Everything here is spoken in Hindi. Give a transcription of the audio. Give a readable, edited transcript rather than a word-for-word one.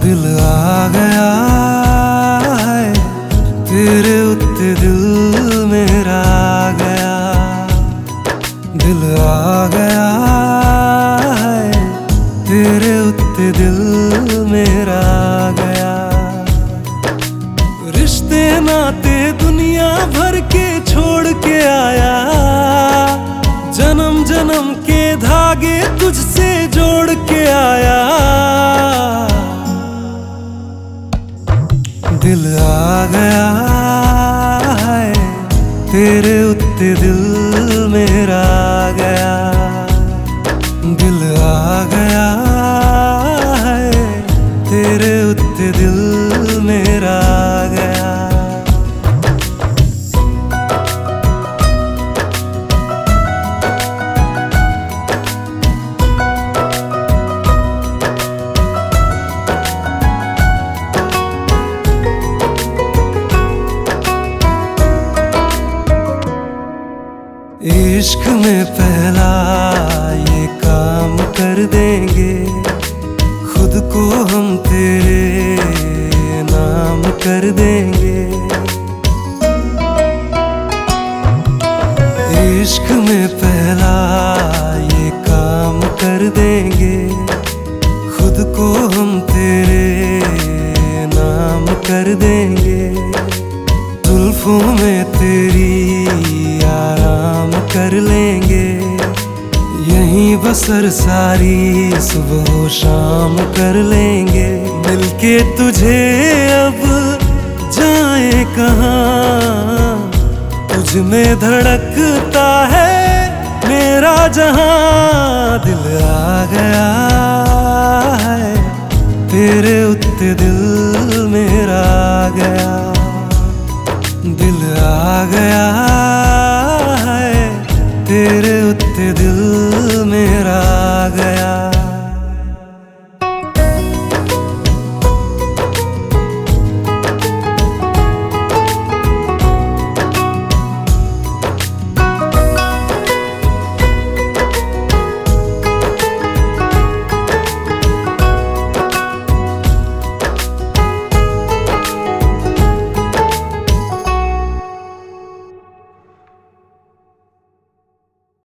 दिल आ गया है तेरे उत्ते, दिल मेरा आ गया। दिल आ गया है तेरे उत्ते, दिल मेरा आ गया। रिश्ते नाते दुनिया भर के छोड़ के आया, जन्म जन्म के धागे तुझसे जोड़ के आया। दिल आ गया है तेरे उत्ते, दिल मेरा आ गया। दिल आ गया है तेरे उत्ते, दिल मेरा आ गया। इश्क में पहला ये काम कर देंगे, खुद को हम तेरे नाम कर देंगे। इश्क में पहला ये काम कर देंगे, खुद को हम तेरे नाम कर देंगे। जुल्फों में तेरी आराम कर लेंगे, यहीं बसर सारी सुबह शाम कर लेंगे। मिलके तुझे अब जाए कहाँ, तुझ में धड़कता है मेरा जहां। दिल आ गया है तेरे उत्ते, दिल मेरा आ गया। दिल आ गया है तेरे उत्ते, दिल मेरा आ गया।